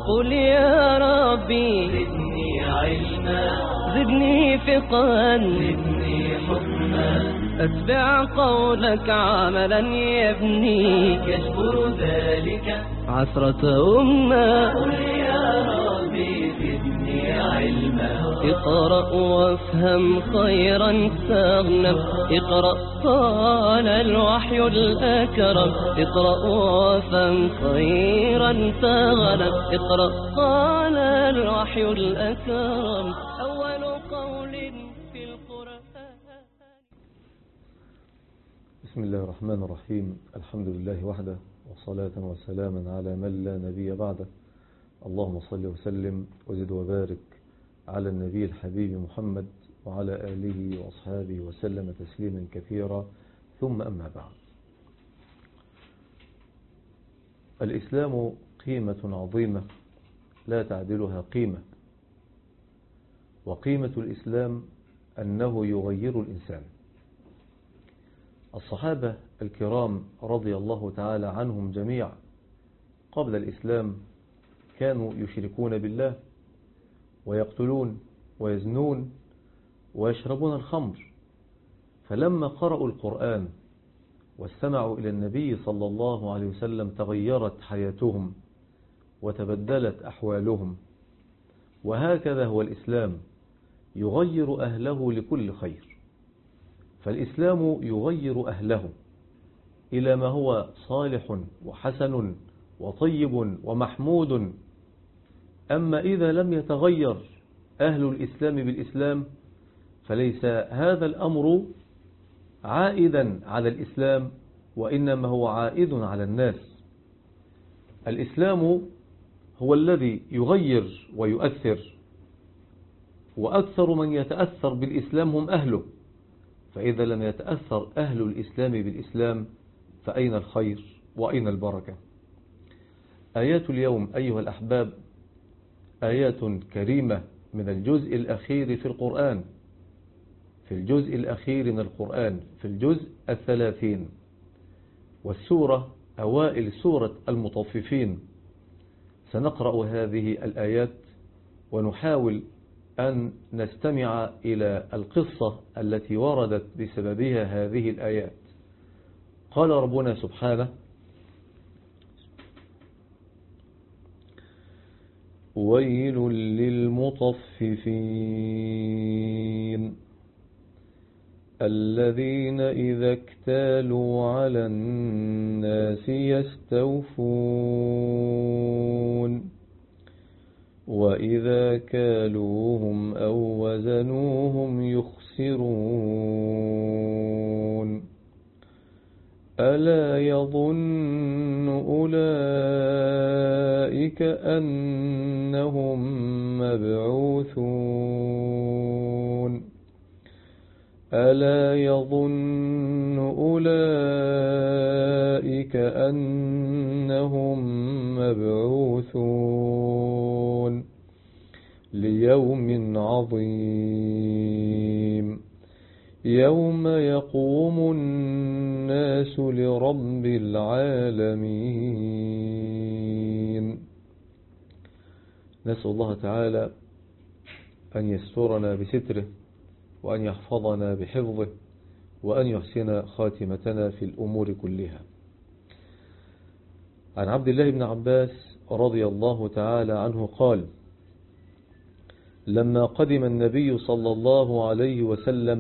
قل يا ربي زدني علما، زدني فقها، زدني حكما، أتبع قولك عملا يبني يجبر ذلك عثرة أمة. قل يا ربي زدني علما، اقرأ وافهم خيرا تغنم، اقرأ قال الوحي الأكرم، اقرأ وافهم خيرا تغنم، اقرأ قال الوحي الأكرم أول قول في القرآن. بسم الله الرحمن الرحيم. الحمد لله وحده، وصلاة وسلاما على من لا نبي بعده. اللهم صل وسلم وزد وبارك على النبي الحبيب محمد وعلى آله وأصحابه وسلم تسليما كثيرا، ثم أما بعد. الإسلام قيمة عظيمة لا تعدلها قيمة، وقيمة الإسلام أنه يغير الإنسان. الصحابة الكرام رضي الله تعالى عنهم جميعا قبل الإسلام كانوا يشركون بالله ويقتلون ويزنون ويشربون الخمر، فلما قرأوا القرآن واستمعوا إلى النبي صلى الله عليه وسلم تغيرت حياتهم وتبدلت أحوالهم. وهكذا هو الإسلام، يغير أهله لكل خير. فالإسلام يغير أهله إلى ما هو صالح وحسن وطيب ومحمود. أما إذا لم يتغير أهل الإسلام بالإسلام فليس هذا الأمر عائدا على الإسلام، وإنما هو عائد على الناس. الإسلام هو الذي يغير ويؤثر، وأكثر من يتأثر بالإسلام هم أهله. فإذا لم يتأثر أهل الإسلام بالإسلام فأين الخير وأين البركة؟ آيات اليوم أيها الأحباب آيات كريمة من الجزء الأخير في القرآن، في الجزء الأخير من القرآن، في الجزء 30، والسورة أوائل سورة المطففين. سنقرأ هذه الآيات ونحاول أن نستمع إلى القصة التي وردت بسببها هذه الآيات. قال ربنا سبحانه: ويل للمطففين الذين إذا اكتالوا على الناس يستوفون وإذا كالوهم أو وزنوهم يخسرون ألا يظن أولئك أنهم مبعوثون ألا يظن أولئك أنهم مبعوثون ليوم عظيم يوم يقوم الناس لرب العالمين. نسأل الله تعالى أن يسترنا بستره، وأن يحفظنا بحفظه، وأن يحسن خاتمتنا في الأمور كلها. عن عبد الله بن عباس رضي الله تعالى عنه قال: لما قدم النبي صلى الله عليه وسلم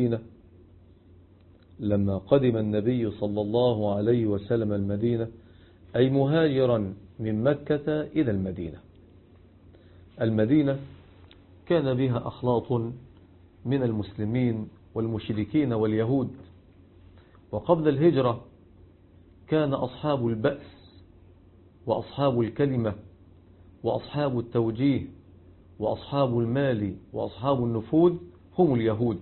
المدينة أي مهاجرا من مكة إلى المدينة. المدينة كان بها أخلاط من المسلمين والمشركين واليهود. وقبل الهجرة كان أصحاب البأس وأصحاب الكلمة وأصحاب التوجيه وأصحاب المال وأصحاب النفوذ هم اليهود.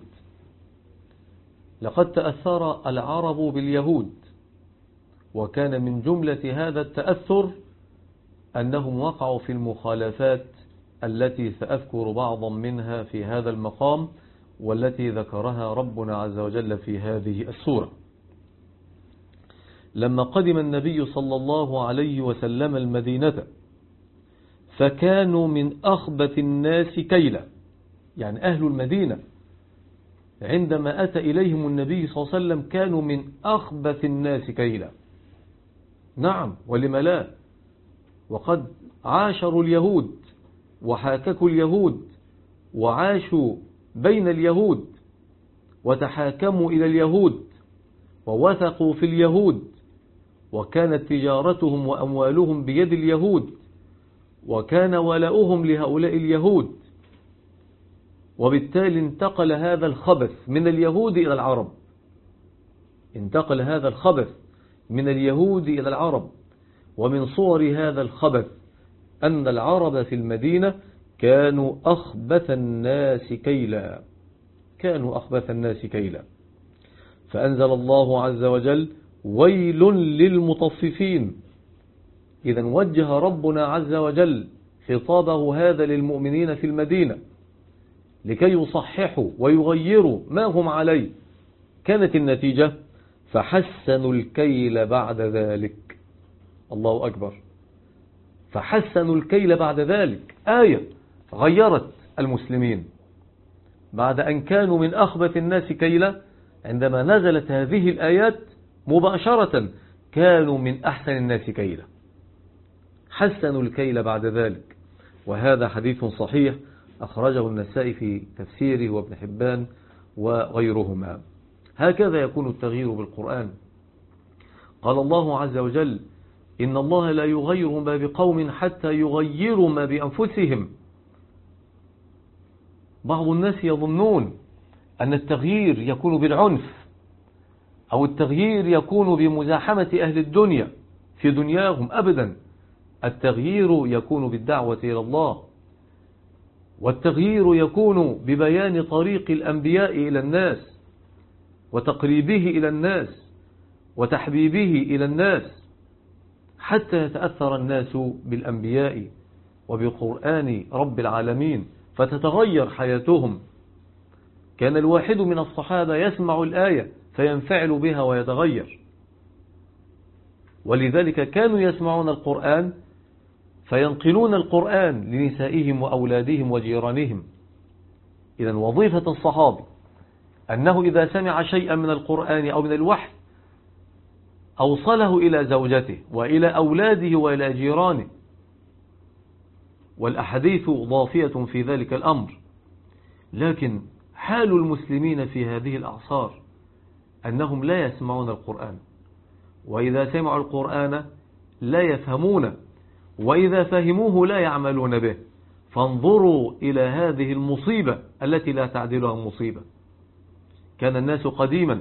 لقد تأثر العرب باليهود، وكان من جملة هذا التأثر أنهم وقعوا في المخالفات التي سأذكر بعضا منها في هذا المقام، والتي ذكرها ربنا عز وجل في هذه السورة. لما قدم النبي صلى الله عليه وسلم المدينة فكانوا من أخبث الناس كيلا. يعني أهل المدينة عندما أتى إليهم النبي صلى الله عليه وسلم كانوا من أخبث الناس كيلا. نعم، ولم لا؟ وقد عاشروا اليهود وحاككوا اليهود وعاشوا بين اليهود وتحاكموا إلى اليهود ووثقوا في اليهود، وكانت تجارتهم وأموالهم بيد اليهود، وكان ولاؤهم لهؤلاء اليهود، وبالتالي انتقل هذا الخبث من اليهود إلى العرب. انتقل هذا الخبث من اليهود إلى العرب. ومن صور هذا الخبث أن العرب في المدينة كانوا أخبث الناس كيلا. كانوا أخبث الناس كيلا. فأنزل الله عز وجل: ويل للمطففين. إذا وجه ربنا عز وجل خطابه هذا للمؤمنين في المدينة لكي يصححوا ويغيروا ما هم عليه. كانت النتيجة: فحسنوا الكيل بعد ذلك. الله أكبر. فحسنوا الكيل بعد ذلك، آية غيرت المسلمين بعد أن كانوا من أخبث الناس كيلا. عندما نزلت هذه الآيات مباشرة كانوا من أحسن الناس كيلا. حسنوا الكيل بعد ذلك. وهذا حديث صحيح أخرجه النسائي في تفسيره وابن حبان وغيرهما. هكذا يكون التغيير بالقرآن. قال الله عز وجل: إن الله لا يغير ما بقوم حتى يغيروا ما بأنفسهم. بعض الناس يظنون أن التغيير يكون بالعنف أو التغيير يكون بمزاحمة أهل الدنيا في دنياهم. أبدا، التغيير يكون بالدعوة إلى الله، والتغيير يكون ببيان طريق الأنبياء إلى الناس وتقريبه إلى الناس وتحبيبه إلى الناس حتى يتأثر الناس بالأنبياء وبقرآن رب العالمين فتتغير حياتهم. كان الواحد من الصحابة يسمع الآية فينفعل بها ويتغير، ولذلك كانوا يسمعون القرآن فينقلون القرآن لنسائهم وأولادهم وجيرانهم. إذا وظيفة الصحابي أنه إذا سمع شيئا من القرآن أو من الوحي أوصله إلى زوجته وإلى أولاده وإلى جيرانه. والأحاديث ضافية في ذلك الأمر. لكن حال المسلمين في هذه الأعصار أنهم لا يسمعون القرآن، وإذا سمعوا القرآن لا يفهمون، وإذا فهموه لا يعملون به. فانظروا إلى هذه المصيبة التي لا تعدلها مصيبة. كان الناس قديما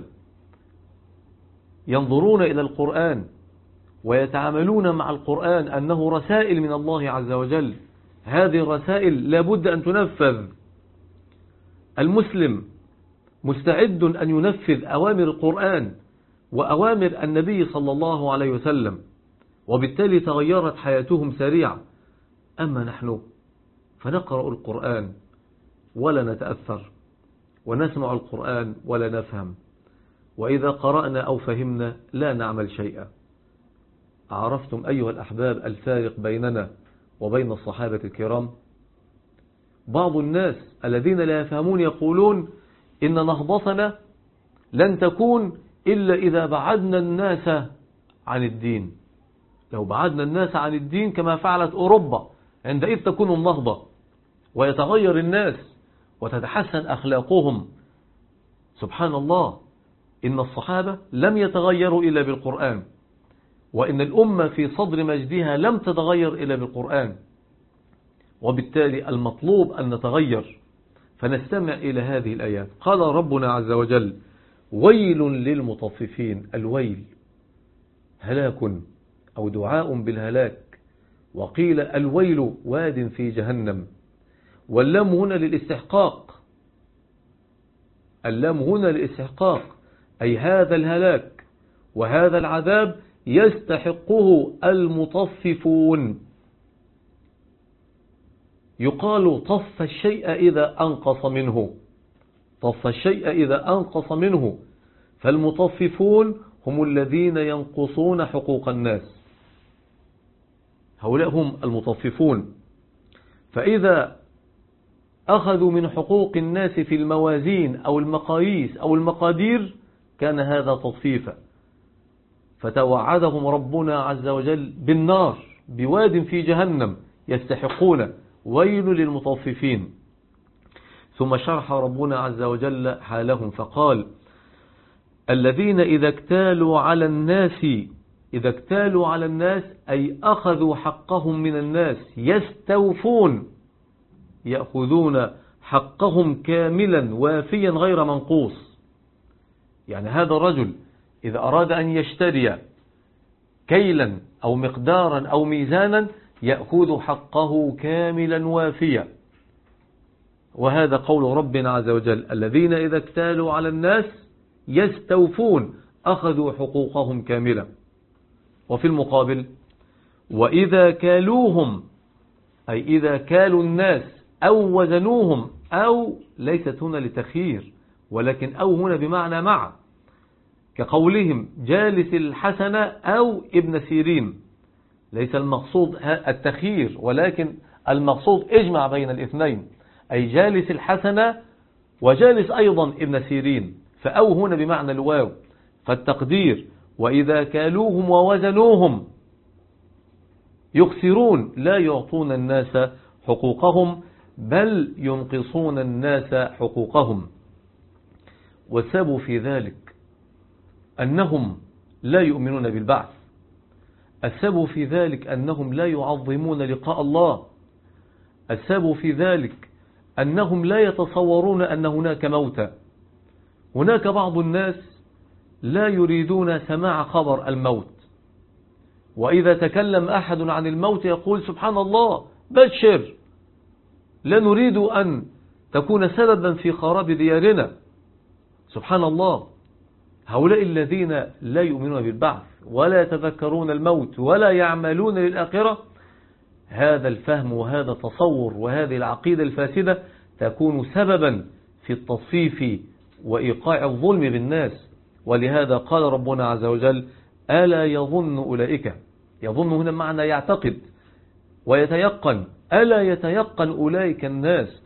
ينظرون إلى القرآن ويتعاملون مع القرآن أنه رسائل من الله عز وجل. هذه الرسائل لابد أن تنفذ. المسلم مستعد أن ينفذ أوامر القرآن وأوامر النبي صلى الله عليه وسلم، وبالتالي تغيرت حياتهم سريعا. أما نحن فنقرأ القرآن ولا نتأثر، ونسمع القرآن ولا نفهم، وإذا قرأنا أو فهمنا لا نعمل شيئا. عرفتم أيها الأحباب الفارق بيننا وبين الصحابة الكرام؟ بعض الناس الذين لا يفهمون يقولون إن نهضتنا لن تكون إلا إذا بعدنا الناس عن الدين. لو بعدنا الناس عن الدين كما فعلت أوروبا عندئذ تكون النهضة ويتغير الناس وتتحسن أخلاقهم. سبحان الله، إن الصحابة لم يتغيروا إلا بالقرآن، وإن الأمة في صدر مجدها لم تتغير إلا بالقرآن. وبالتالي المطلوب أن نتغير. فنستمع إلى هذه الآيات. قال ربنا عز وجل: ويل للمطففين. الويل هلاك أو دعاء بالهلاك، وقيل الويل واد في جهنم. واللام هنا للاستحقاق. اللام هنا للاستحقاق، أي هذا الهلاك وهذا العذاب يستحقه المطففون. يقال طف الشيء إذا أنقص منه. طف الشيء إذا أنقص منه. فالمطففون هم الذين ينقصون حقوق الناس. هؤلاء هم المطففون. فإذا أخذوا من حقوق الناس في الموازين أو المقاييس أو المقادير كان هذا تطفيفا، فتوعدهم ربنا عز وجل بالنار بواد في جهنم يستحقون، ويل للمطففين. ثم شرح ربنا عز وجل حالهم فقال: الذين إذا اكتالوا على الناس أي أخذوا حقهم من الناس يستوفون، يأخذون حقهم كاملا وافيا غير منقوص. يعني هذا الرجل إذا أراد أن يشتري كيلا أو مقدارا أو ميزانا يأخذ حقه كاملا وافيا. وهذا قول ربنا عز وجل: الذين إذا اكتالوا على الناس يستوفون، أخذوا حقوقهم كاملا. وفي المقابل: وإذا كالوهم، أي إذا كالوا الناس أو وزنوهم، أو ليست هنا لتخيير ولكن أو هنا بمعنى مع، كقولهم جالس الحسن أو ابن سيرين، ليس المقصود التخيير ولكن المقصود اجمع بين الاثنين، أي جالس الحسن وجالس أيضا ابن سيرين، فأو هنا بمعنى الواو. فالتقدير: وإذا كالوهم ووزنوهم يخسرون، لا يعطون الناس حقوقهم بل ينقصون الناس حقوقهم. والسبب في ذلك أنهم لا يؤمنون بالبعث، السبب في ذلك أنهم لا يعظمون لقاء الله، السبب في ذلك أنهم لا يتصورون أن هناك موتى. هناك بعض الناس لا يريدون سماع خبر الموت، وإذا تكلم أحد عن الموت يقول: سبحان الله، بشر، لا نريد أن تكون سببا في خراب ديارنا. سبحان الله. هؤلاء الذين لا يؤمنون بالبعث ولا يتذكرون الموت ولا يعملون للآخرة، هذا الفهم وهذا التصور وهذه العقيدة الفاسدة تكون سببا في التصفيف وإيقاع الظلم بالناس. ولهذا قال ربنا عز وجل: ألا يظن أولئك، يظن هنا معنى يعتقد ويتيقن، ألا يتيقن أولئك الناس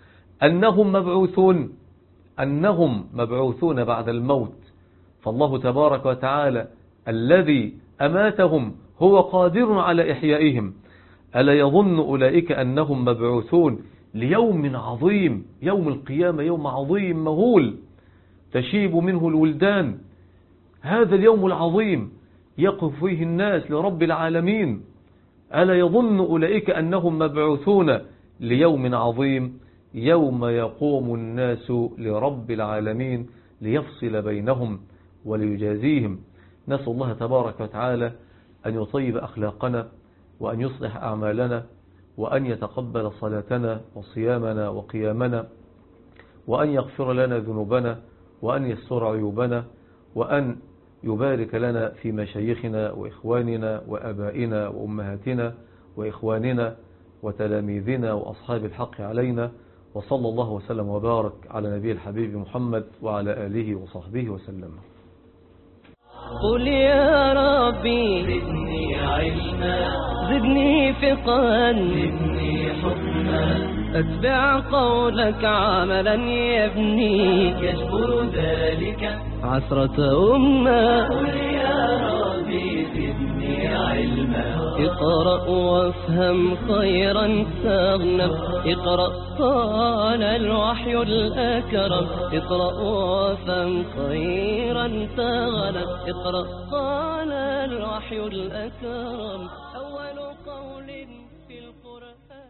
أنهم مبعوثون بعد الموت. فالله تبارك وتعالى الذي أماتهم هو قادر على إحيائهم. ألا يظن أولئك أنهم مبعوثون ليوم عظيم، يوم القيامة يوم عظيم مهول تشيب منه الولدان. هذا اليوم العظيم يقف فيه الناس لرب العالمين. ألا يظن أولئك أنهم مبعوثون ليوم عظيم يوم يقوم الناس لرب العالمين ليفصل بينهم وليجازيهم. نسأل الله تبارك وتعالى أن يطيب أخلاقنا وأن يصلح أعمالنا وأن يتقبل صلاتنا وصيامنا وقيامنا، وأن يغفر لنا ذنوبنا وأن يستر عيوبنا، وأن يبارك لنا في مشايخنا وإخواننا وأبائنا وأمهاتنا وإخواننا وتلاميذنا وأصحاب الحق علينا. وصلى الله وسلم وبارك على نبي الحبيب محمد وعلى آله وصحبه وسلم. قل يا ربي زدني علما، زدني فقها، زدني حكما، أتبع قولك عملا يبني، يجبر ذلك عثرة أمة. قل يا ربي زدني علما، اقرأ وافهم خيرا تغنم، اقرأ قال الوحي الأكرم، اقرأ وافهم خيرا تغنم، اقرأ قال الوحي الأكرم. أول قول في القرآن